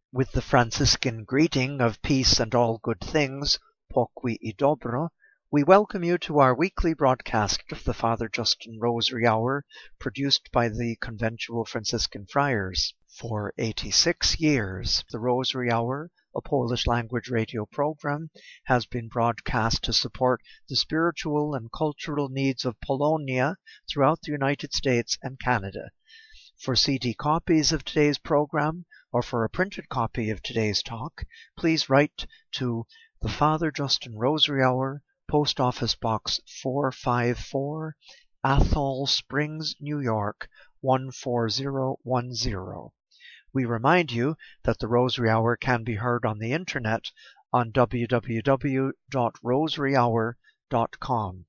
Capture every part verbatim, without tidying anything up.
With the Franciscan greeting of peace and all good things, pokój i dobro, we welcome you to our weekly broadcast of the Father Justin Rosary Hour, produced by the Conventual Franciscan Friars. For eighty-six years, the Rosary Hour, a Polish language radio program, has been broadcast to support the spiritual and cultural needs of Polonia throughout the United States and Canada. For C D copies of today's program, or for a printed copy of today's talk, please write to the Father Justin Rosary Hour, Post Office Box four five four, Athol Springs, New York, one four zero one zero. We remind you that the Rosary Hour can be heard on the internet on w w w dot rosary hour dot com.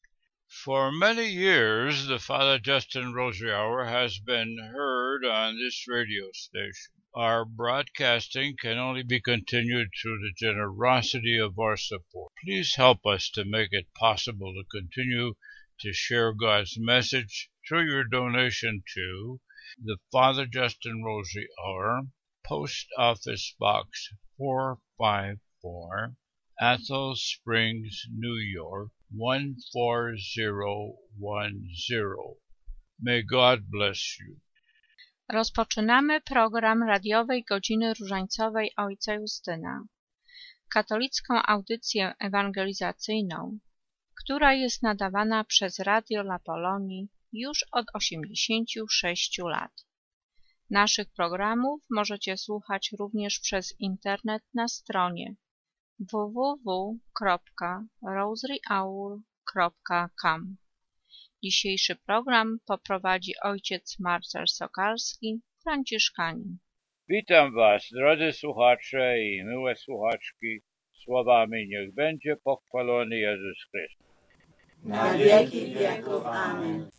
For many years, the Father Justin Rosary Hour has been heard on this radio station. Our broadcasting can only be continued through the generosity of our support. Please help us to make it possible to continue to share God's message through your donation to the Father Justin Rosary Hour, Post Office Box four five four, Athol Springs, New York, one four zero one zero. May God bless you. Rozpoczynamy program radiowej Godziny Różańcowej Ojca Justyna, katolicką audycję ewangelizacyjną, która jest nadawana przez Radio La Polonii już od osiemdziesięciu sześciu lat. Naszych programów możecie słuchać również przez internet na stronie w w w kropka rosary hour kropka com. Dzisiejszy program poprowadzi ojciec Marcel Sokalski, franciszkanin. Witam Was, drodzy słuchacze i miłe słuchaczki, słowami niech będzie pochwalony Jezus Chrystus. Na wieki wieków. Amen.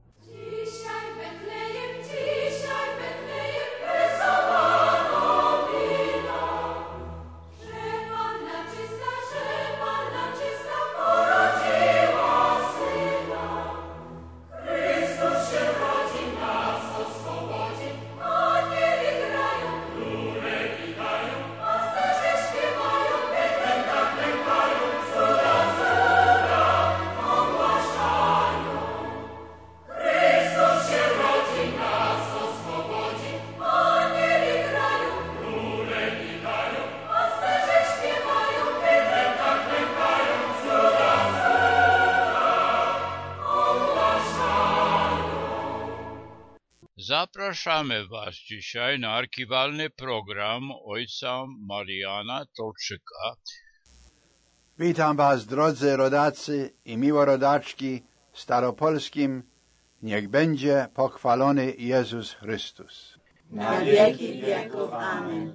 Zapraszamy Was dzisiaj na archiwalny program ojca Mariana Tolczyka. Witam Was, drodzy rodacy i miłorodaczki w Staropolskim. Niech będzie pochwalony Jezus Chrystus. Na wieki wieków. Amen.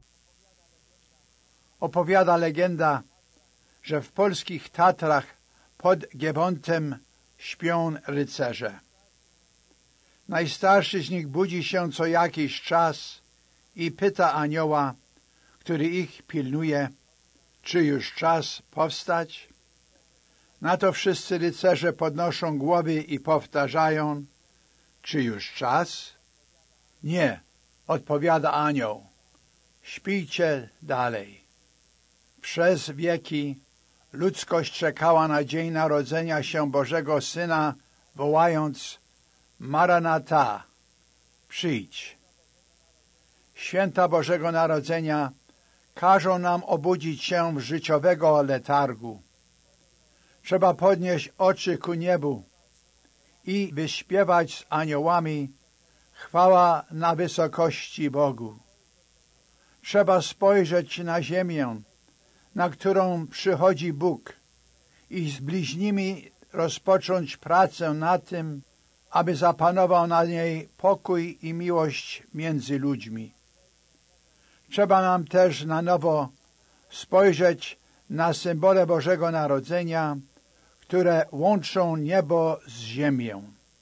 Opowiada legenda, że w polskich Tatrach pod Giebontem śpią rycerze. Najstarszy z nich budzi się co jakiś czas i pyta anioła, który ich pilnuje, czy już czas powstać? Na to wszyscy rycerze podnoszą głowy i powtarzają, czy już czas? Nie, odpowiada anioł, śpijcie dalej. Przez wieki ludzkość czekała na dzień narodzenia się Bożego Syna, wołając Maranata, przyjdź. Święta Bożego Narodzenia każą nam obudzić się w życiowego letargu. Trzeba podnieść oczy ku niebu i wyśpiewać z aniołami chwała na wysokości Bogu. Trzeba spojrzeć na ziemię, na którą przychodzi Bóg i z bliźnimi rozpocząć pracę na tym, aby zapanował na niej pokój i miłość między ludźmi. Trzeba nam też na nowo spojrzeć na symbole Bożego Narodzenia, które łączą niebo z ziemią.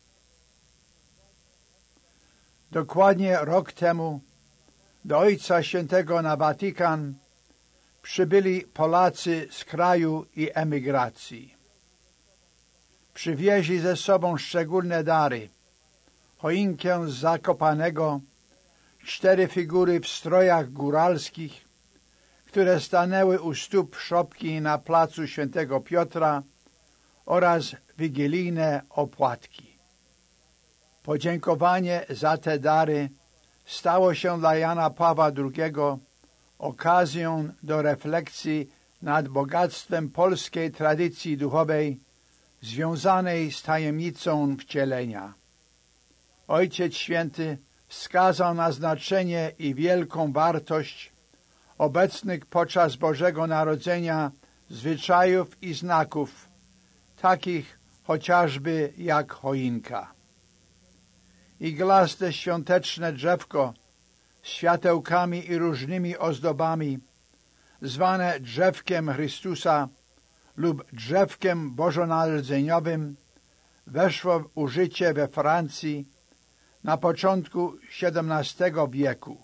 Dokładnie rok temu do Ojca Świętego na Watykan przybyli Polacy z kraju i emigracji. Przywieźli ze sobą szczególne dary, choinkę z Zakopanego, cztery figury w strojach góralskich, które stanęły u stóp szopki na placu Świętego Piotra, oraz wigilijne opłatki. Podziękowanie za te dary stało się dla Jana Pawła drugiego okazją do refleksji nad bogactwem polskiej tradycji duchowej związanej z tajemnicą wcielenia. Ojciec Święty wskazał na znaczenie i wielką wartość obecnych podczas Bożego Narodzenia zwyczajów i znaków, takich chociażby jak choinka. Iglaste świąteczne drzewko z światełkami i różnymi ozdobami, zwane drzewkiem Chrystusa lub drzewkiem bożonarodzeniowym, weszło w użycie we Francji na początku siedemnastego wieku.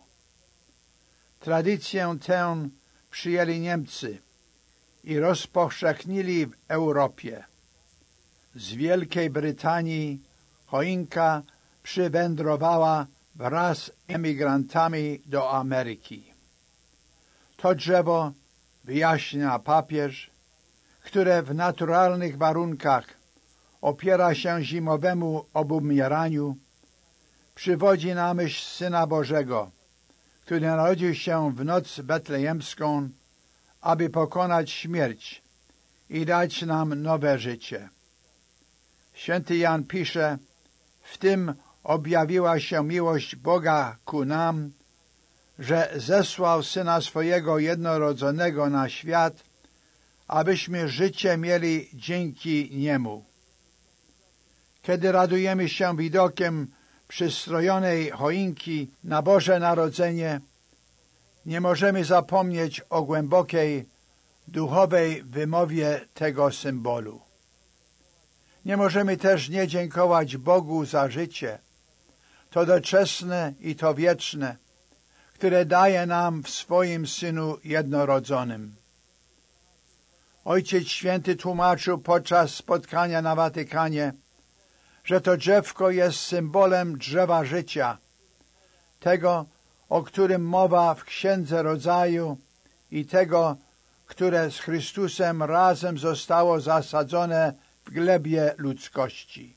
Tradycję tę przyjęli Niemcy i rozpowszechnili w Europie. Z Wielkiej Brytanii choinka przywędrowała wraz z emigrantami do Ameryki. To drzewo, wyjaśnia papież, które w naturalnych warunkach opiera się zimowemu obumieraniu, przywodzi na myśl Syna Bożego, który narodził się w noc betlejemską, aby pokonać śmierć i dać nam nowe życie. Święty Jan pisze: w tym objawiła się miłość Boga ku nam, że zesłał Syna swojego jednorodzonego na świat, abyśmy życie mieli dzięki Niemu. Kiedy radujemy się widokiem przystrojonej choinki na Boże Narodzenie, nie możemy zapomnieć o głębokiej, duchowej wymowie tego symbolu. Nie możemy też nie dziękować Bogu za życie, to doczesne i to wieczne, które daje nam w swoim Synu jednorodzonym. Ojciec Święty tłumaczył podczas spotkania na Watykanie, że to drzewko jest symbolem drzewa życia, tego, o którym mowa w Księdze Rodzaju i tego, które z Chrystusem razem zostało zasadzone w glebie ludzkości.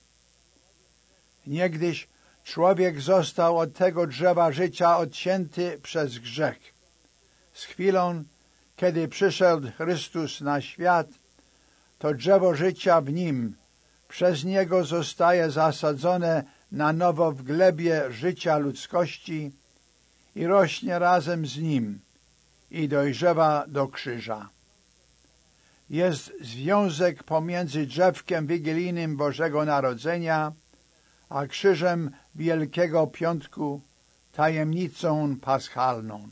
Niegdyś człowiek został od tego drzewa życia odcięty przez grzech. Z chwilą, kiedy przyszedł Chrystus na świat, to drzewo życia w Nim przez Niego zostaje zasadzone na nowo w glebie życia ludzkości i rośnie razem z Nim i dojrzewa do krzyża. Jest związek pomiędzy drzewkiem wigilijnym Bożego Narodzenia a krzyżem Wielkiego Piątku, tajemnicą paschalną.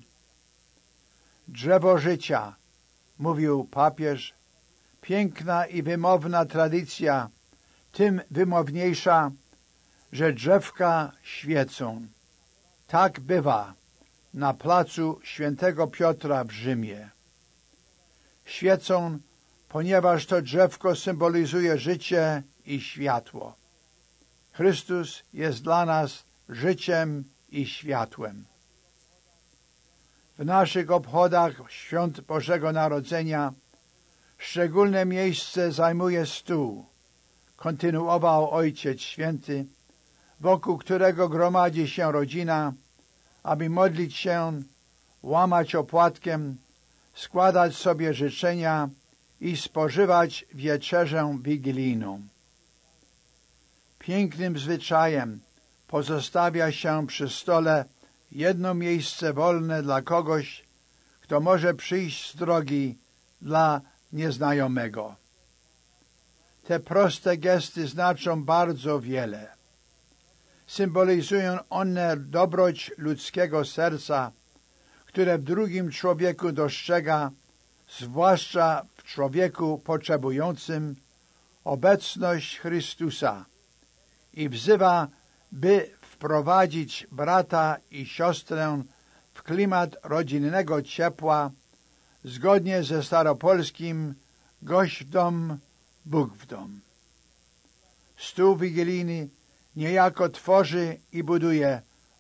Drzewo życia, mówił papież, piękna i wymowna tradycja, tym wymowniejsza, że drzewka świecą. Tak bywa na placu Świętego Piotra w Rzymie. Świecą, ponieważ to drzewko symbolizuje życie i światło. Chrystus jest dla nas życiem i światłem. W naszych obchodach świąt Bożego Narodzenia szczególne miejsce zajmuje stół, kontynuował Ojciec Święty, wokół którego gromadzi się rodzina, aby modlić się, łamać opłatkiem, składać sobie życzenia i spożywać wieczerzę wigilijną. Pięknym zwyczajem pozostawia się przy stole jedno miejsce wolne dla kogoś, kto może przyjść z drogi dla nieznajomego. Te proste gesty znaczą bardzo wiele. Symbolizują one dobroć ludzkiego serca, które w drugim człowieku dostrzega, zwłaszcza w człowieku potrzebującym, obecność Chrystusa i wzywa, by wprowadzić brata i siostrę w klimat rodzinnego ciepła, zgodnie ze staropolskim gość w dom, Bóg w dom. Stół wigilijny niejako tworzy i buduje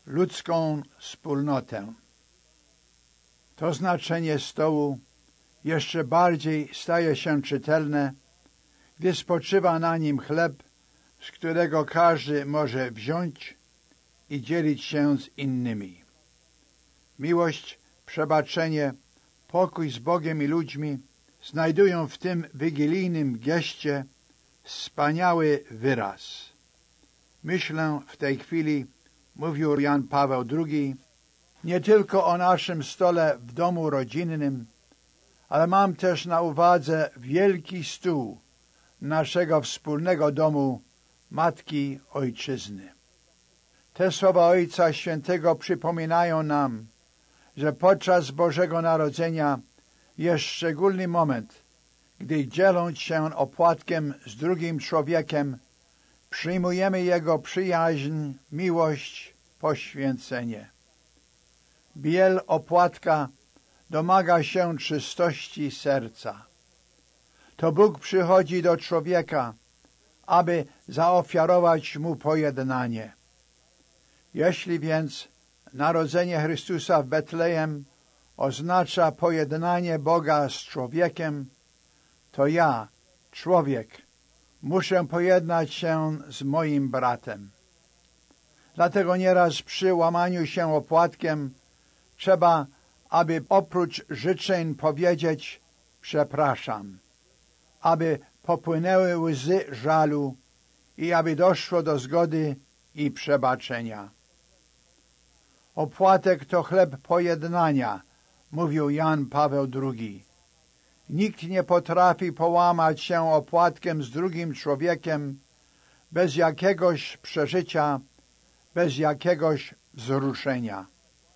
ludzką wspólnotę. To znaczenie stołu jeszcze bardziej staje się czytelne, gdy spoczywa na nim chleb, z którego każdy może wziąć i dzielić się z innymi. Miłość, przebaczenie, pokój z Bogiem i ludźmi znajdują w tym wigilijnym geście wspaniały wyraz. Myślę w tej chwili, mówił Jan Paweł drugi, nie tylko o naszym stole w domu rodzinnym, ale mam też na uwadze wielki stół naszego wspólnego domu Matki Ojczyzny. Te słowa Ojca Świętego przypominają nam, że podczas Bożego Narodzenia jest szczególny moment, gdy dzieląc się opłatkiem z drugim człowiekiem, przyjmujemy Jego przyjaźń, miłość, poświęcenie. Biel opłatka domaga się czystości serca. To Bóg przychodzi do człowieka, aby zaofiarować mu pojednanie. Jeśli więc narodzenie Chrystusa w Betlejem oznacza pojednanie Boga z człowiekiem, to ja, człowiek, muszę pojednać się z moim bratem. Dlatego nieraz przy łamaniu się opłatkiem trzeba, aby oprócz życzeń powiedzieć przepraszam, aby popłynęły łzy żalu i aby doszło do zgody i przebaczenia. Opłatek to chleb pojednania, mówił Jan Paweł drugi. Nikt nie potrafi połamać się opłatkiem z drugim człowiekiem bez jakiegoś przeżycia, bez jakiegoś wzruszenia.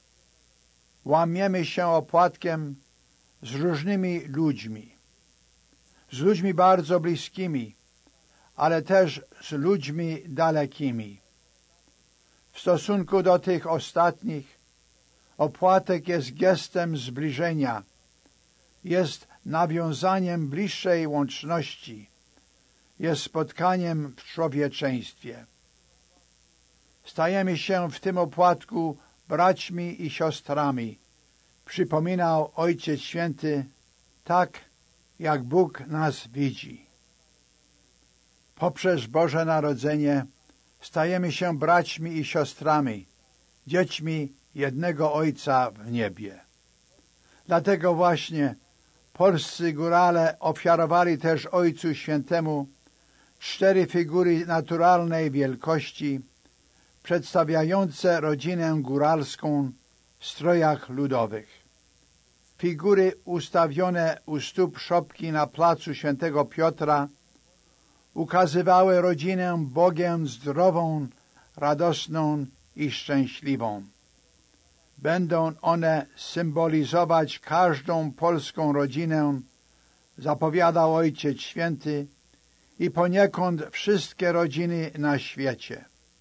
Łamiemy się opłatkiem z różnymi ludźmi, z ludźmi bardzo bliskimi, ale też z ludźmi dalekimi. W stosunku do tych ostatnich opłatek jest gestem zbliżenia, jest nawiązaniem bliższej łączności, jest spotkaniem w człowieczeństwie. Stajemy się w tym opłatku braćmi i siostrami, przypominał Ojciec Święty, tak jak Bóg nas widzi. Poprzez Boże Narodzenie stajemy się braćmi i siostrami, dziećmi jednego Ojca w niebie. Dlatego właśnie polscy górale ofiarowali też Ojcu Świętemu cztery figury naturalnej wielkości, przedstawiające rodzinę góralską w strojach ludowych. Figury ustawione u stóp szopki na placu Świętego Piotra ukazywały rodzinę Bogiem zdrową, radosną i szczęśliwą. Będą one symbolizować każdą polską rodzinę, zapowiadał Ojciec Święty, i poniekąd wszystkie rodziny na świecie.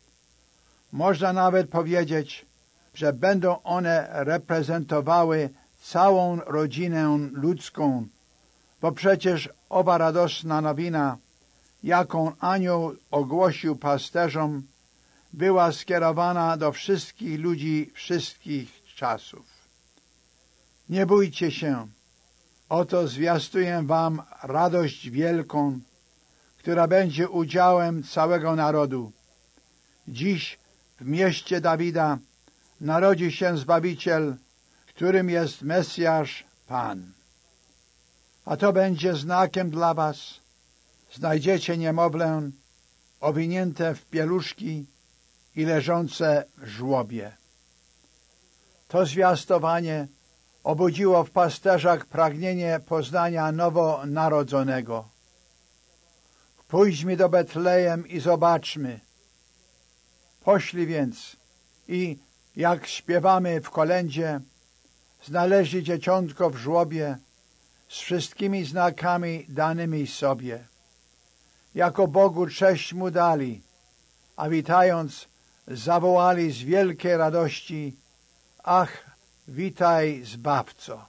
Można nawet powiedzieć, że będą one reprezentowały całą rodzinę ludzką, bo przecież owa radosna nowina, jaką anioł ogłosił pasterzom, była skierowana do wszystkich ludzi wszystkich czasów. Nie bójcie się, oto zwiastuję wam radość wielką, która będzie udziałem całego narodu. Dziś w mieście Dawida narodzi się Zbawiciel, którym jest Mesjasz Pan. A to będzie znakiem dla was. Znajdziecie niemowlę owinięte w pieluszki i leżące w żłobie. To zwiastowanie obudziło w pasterzach pragnienie poznania nowonarodzonego. Pójdźmy do Betlejem i zobaczmy. Poszli więc i, jak śpiewamy w kolędzie, znaleźli dzieciątko w żłobie z wszystkimi znakami danymi sobie. Jako Bogu cześć mu dali, a witając zawołali z wielkiej radości: ach, witaj, Zbawco!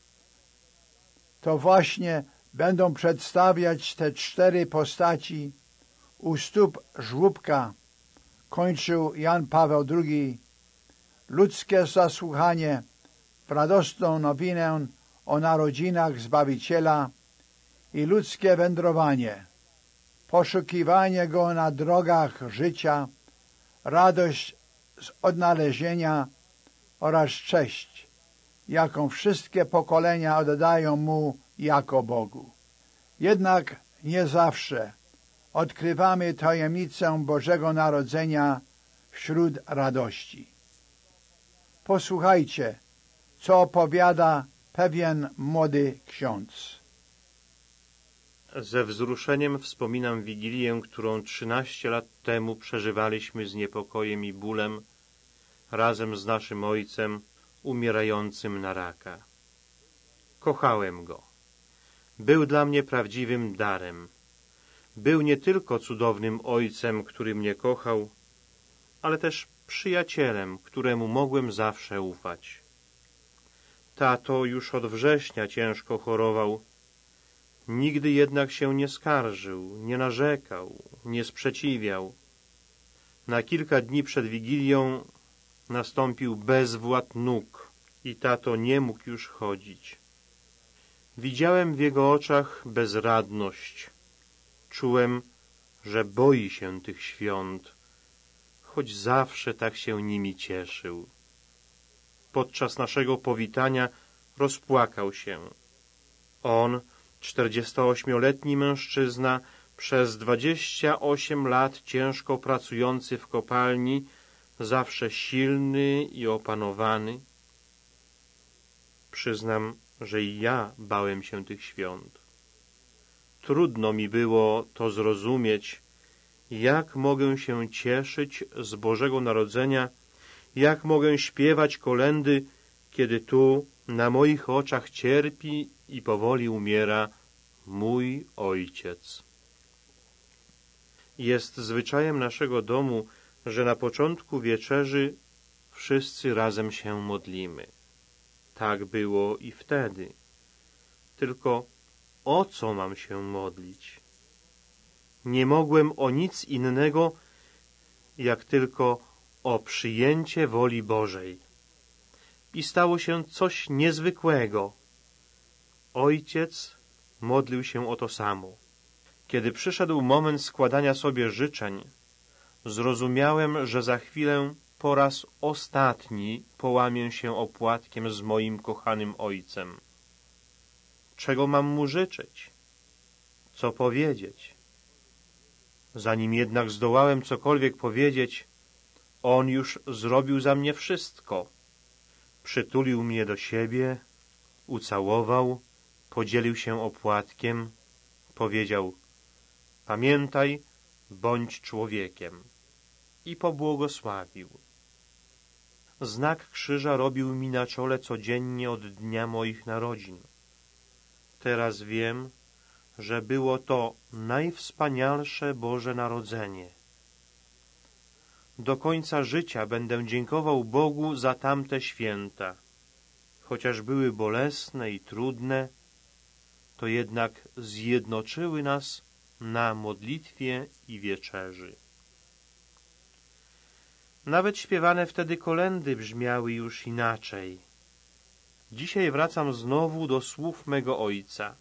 To właśnie będą przedstawiać te cztery postaci u stóp żłóbka, kończył Jan Paweł drugi, ludzkie zasłuchanie w radosną nowinę o narodzinach Zbawiciela i ludzkie wędrowanie, poszukiwanie Go na drogach życia, radość z odnalezienia oraz cześć, jaką wszystkie pokolenia oddają Mu jako Bogu. Jednak nie zawsze odkrywamy tajemnicę Bożego Narodzenia wśród radości. Posłuchajcie, co opowiada pewien młody ksiądz. Ze wzruszeniem wspominam Wigilię, którą trzynaście lat temu przeżywaliśmy z niepokojem i bólem razem z naszym ojcem umierającym na raka. Kochałem go. Był dla mnie prawdziwym darem. Był nie tylko cudownym ojcem, który mnie kochał, ale też przyjacielem, któremu mogłem zawsze ufać. Tato już od września ciężko chorował. Nigdy jednak się nie skarżył, nie narzekał, nie sprzeciwiał. Na kilka dni przed Wigilią nastąpił bezwład nóg i tato nie mógł już chodzić. Widziałem w jego oczach bezradność. Czułem, że boi się tych świąt, choć zawsze tak się nimi cieszył. Podczas naszego powitania rozpłakał się. On, czterdziestoośmioletni mężczyzna, przez dwadzieścia osiem lat ciężko pracujący w kopalni, zawsze silny i opanowany. Przyznam, że i ja bałem się tych świąt. Trudno mi było to zrozumieć, jak mogę się cieszyć z Bożego Narodzenia, jak mogę śpiewać kolędy, kiedy tu na moich oczach cierpi i powoli umiera mój ojciec. Jest zwyczajem naszego domu, że na początku wieczerzy wszyscy razem się modlimy. Tak było i wtedy. Tylko o co mam się modlić? Nie mogłem o nic innego, jak tylko o przyjęcie woli Bożej. I stało się coś niezwykłego. Ojciec modlił się o to samo. Kiedy przyszedł moment składania sobie życzeń, zrozumiałem, że za chwilę po raz ostatni połamię się opłatkiem z moim kochanym ojcem. Czego mam mu życzyć? Co powiedzieć? Zanim jednak zdołałem cokolwiek powiedzieć, on już zrobił za mnie wszystko. Przytulił mnie do siebie, ucałował, podzielił się opłatkiem, powiedział: pamiętaj, bądź człowiekiem, i pobłogosławił. Znak krzyża robił mi na czole codziennie od dnia moich narodzin. Teraz wiem, że było to najwspanialsze Boże Narodzenie. Do końca życia będę dziękował Bogu za tamte święta. Chociaż były bolesne i trudne, to jednak zjednoczyły nas na modlitwie i wieczerzy. Nawet śpiewane wtedy kolędy brzmiały już inaczej. Dzisiaj wracam znowu do słów mego ojca.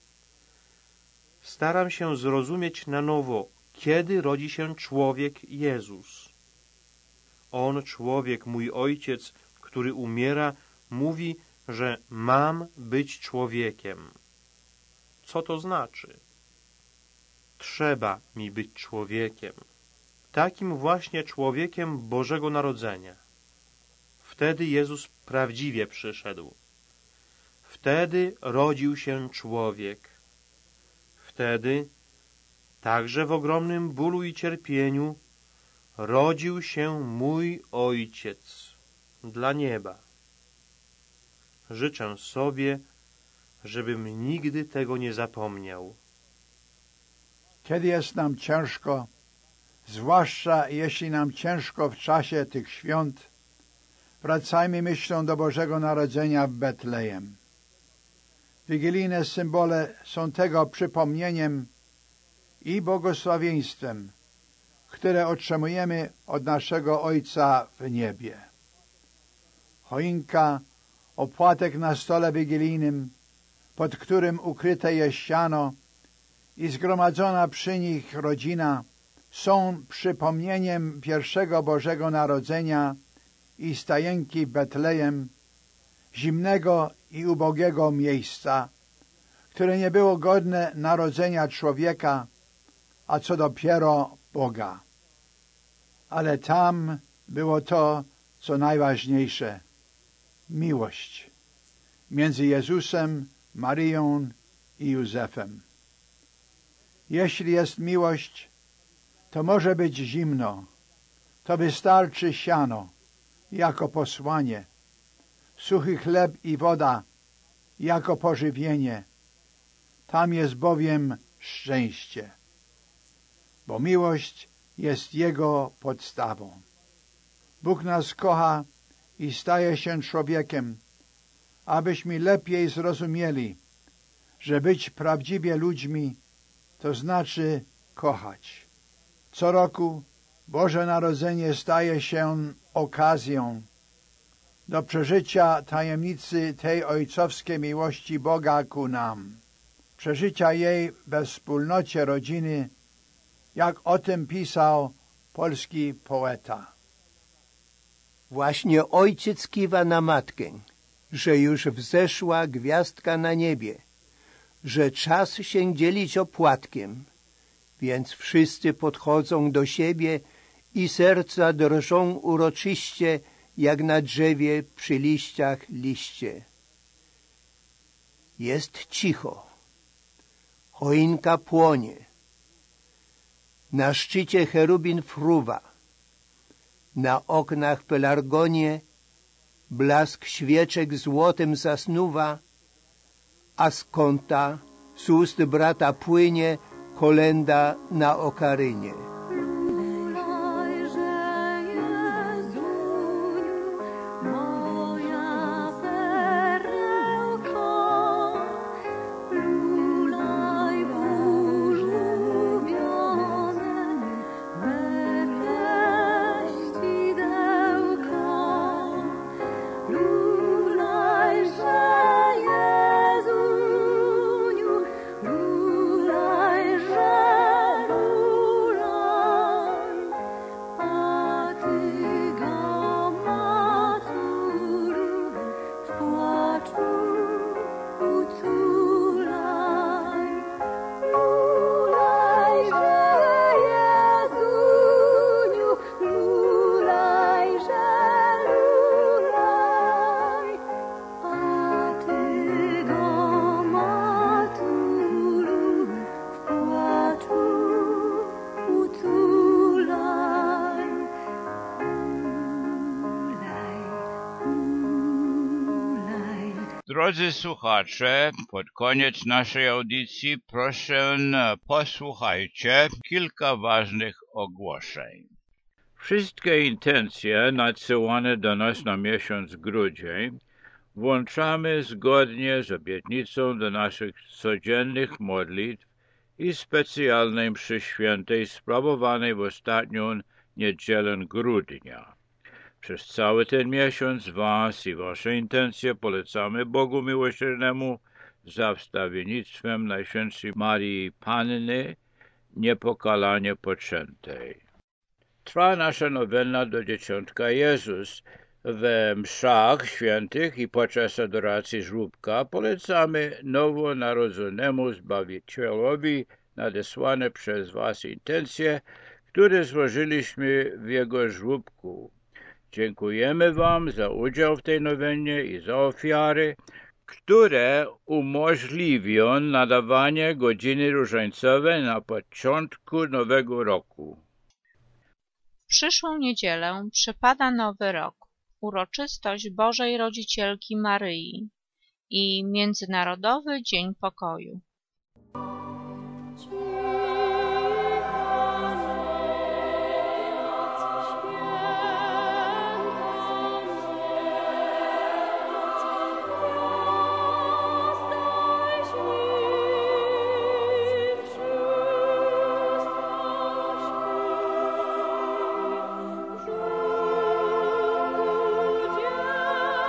Staram się zrozumieć na nowo, kiedy rodzi się człowiek Jezus. On, człowiek, mój ojciec, który umiera, mówi, że mam być człowiekiem. Co to znaczy? Trzeba mi być człowiekiem. Takim właśnie człowiekiem Bożego Narodzenia. Wtedy Jezus prawdziwie przyszedł. Wtedy rodził się człowiek. Wtedy, także w ogromnym bólu i cierpieniu, rodził się mój Ojciec dla nieba. Życzę sobie, żebym nigdy tego nie zapomniał. Kiedy jest nam ciężko, zwłaszcza jeśli nam ciężko w czasie tych świąt, wracajmy myślą do Bożego Narodzenia w Betlejem. Wigilijne symbole są tego przypomnieniem i błogosławieństwem, które otrzymujemy od naszego Ojca w niebie. choinka, opłatek na stole wigilijnym, pod którym ukryte jest siano i zgromadzona przy nich rodzina, są przypomnieniem pierwszego Bożego Narodzenia i stajenki Betlejem, zimnego i ubogiego miejsca, które nie było godne narodzenia człowieka, a co dopiero Boga. Ale tam było to, co najważniejsze, miłość między Jezusem, Maryją i Józefem. Jeśli jest miłość, to może być zimno, to wystarczy siano jako posłanie, suchy chleb i woda jako pożywienie. Tam jest bowiem szczęście, bo miłość jest Jego podstawą. Bóg nas kocha i staje się człowiekiem, abyśmy lepiej zrozumieli, że być prawdziwie ludźmi to znaczy kochać. Co roku Boże Narodzenie staje się okazją do przeżycia tajemnicy tej ojcowskiej miłości Boga ku nam, przeżycia jej we wspólnocie rodziny, jak o tym pisał polski poeta. Właśnie ojciec kiwa na matkę, że już wzeszła gwiazdka na niebie, że czas się dzielić opłatkiem, więc wszyscy podchodzą do siebie i serca drżą uroczyście, jak na drzewie przy liściach liście. Jest cicho. Choinka płonie. Na szczycie cherubin fruwa. Na oknach pelargonie blask świeczek złotem zasnuwa, a z kąta, z ust brata płynie kolenda na okarynie. Drodzy słuchacze, pod koniec naszej audycji proszę posłuchajcie kilka ważnych ogłoszeń. Wszystkie intencje nadsyłane do nas na miesiąc grudzień włączamy zgodnie z obietnicą do naszych codziennych modlitw i specjalnej mszy świętej sprawowanej w ostatnią niedzielę grudnia. Przez cały ten miesiąc was i wasze intencje polecamy Bogu Miłosiernemu za wstawiennictwem Najświętszej Marii Panny niepokalanie poczętej. Trwa nasza nowena do Dzieciątka Jezus. We mszach świętych i podczas adoracji żłóbka polecamy nowonarodzonemu Zbawicielowi nadesłane przez was intencje, które złożyliśmy w jego żłóbku. Dziękujemy wam za udział w tej nowenie i za ofiary, które umożliwią nadawanie godziny różańcowej na początku nowego roku. W przyszłą niedzielę przypada Nowy Rok, uroczystość Bożej Rodzicielki Maryi i Międzynarodowy Dzień Pokoju. Thank you.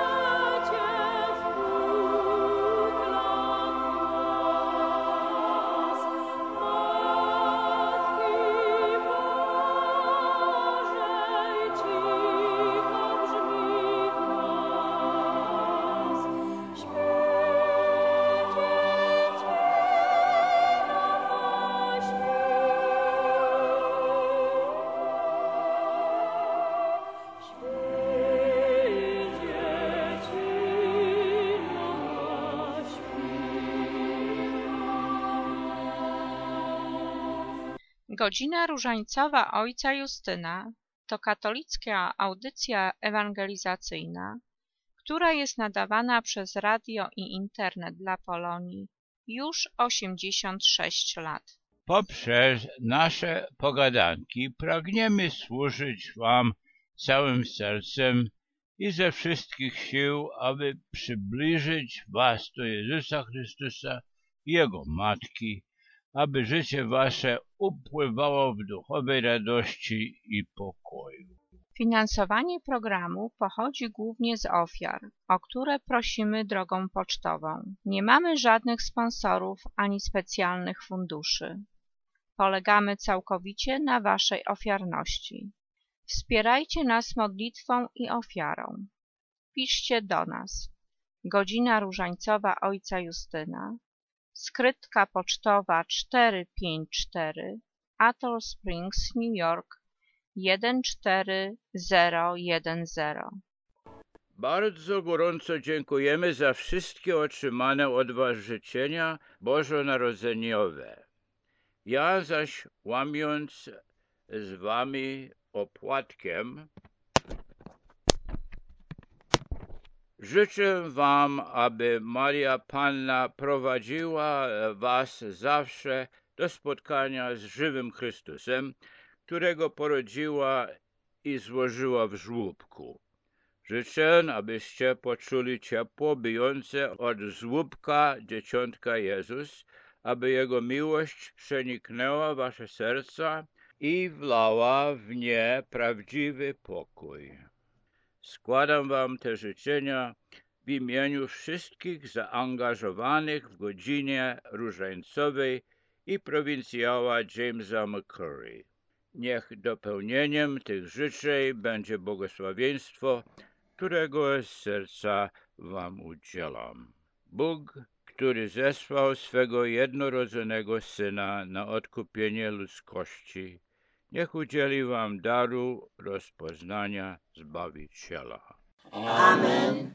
Godzina różańcowa ojca Justyna to katolicka audycja ewangelizacyjna, która jest nadawana przez radio i internet dla Polonii już osiemdziesiąt sześć lat. Poprzez nasze pogadanki pragniemy służyć Wam całym sercem i ze wszystkich sił, aby przybliżyć Was do Jezusa Chrystusa i Jego Matki, aby życie Wasze upływało w duchowej radości i pokoju. Finansowanie programu pochodzi głównie z ofiar, o które prosimy drogą pocztową. Nie mamy żadnych sponsorów ani specjalnych funduszy. Polegamy całkowicie na Waszej ofiarności. Wspierajcie nas modlitwą i ofiarą. Piszcie do nas. Godzina różańcowa ojca Justyna, skrytka pocztowa czterysta pięćdziesiąt cztery, Atoll Springs, New York jeden cztery zero jeden zero. Bardzo gorąco dziękujemy za wszystkie otrzymane od Was życzenia bożonarodzeniowe. Ja zaś, łamiąc z Wami opłatkiem, życzę Wam, aby Maria Panna prowadziła Was zawsze do spotkania z żywym Chrystusem, którego porodziła i złożyła w żłóbku. Życzę, abyście poczuli ciepło bijące od żłóbka dzieciątka Jezus, aby Jego miłość przeniknęła Wasze serca i wlała w nie prawdziwy pokój. Składam Wam te życzenia w imieniu wszystkich zaangażowanych w godzinie różańcowej i prowincjała Jamesa McCurry. Niech dopełnieniem tych życzeń będzie błogosławieństwo, którego z serca Wam udzielam. Bóg, który zesłał swego jednorodzonego Syna na odkupienie ludzkości, niech udzieli Wam daru rozpoznania Zbawiciela. Amen.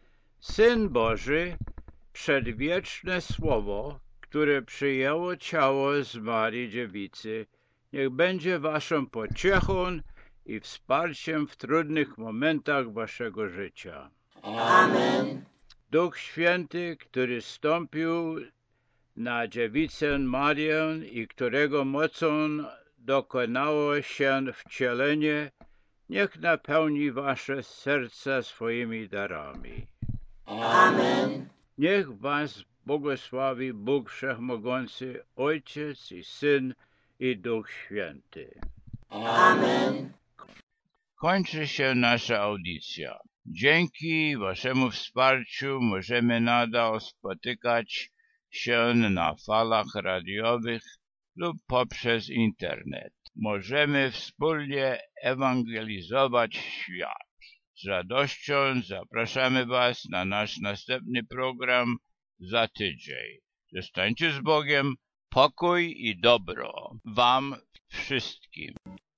Syn Boży, przedwieczne Słowo, które przyjęło ciało z Marii Dziewicy, niech będzie Waszą pociechą i wsparciem w trudnych momentach Waszego życia. Amen. Duch Święty, który stąpił na Dziewicę Marię i którego mocą dokonało się wcielenie, niech napełni Wasze serca swoimi darami. Amen. Niech Was błogosławi Bóg Wszechmogący, Ojciec i Syn i Duch Święty. Amen. Kończy się nasza audycja. Dzięki Waszemu wsparciu możemy nadal spotykać się na falach radiowych lub poprzez internet. Możemy wspólnie ewangelizować świat. Z radością zapraszamy Was na nasz następny program za tydzień. Zostańcie z Bogiem, pokój i dobro Wam wszystkim.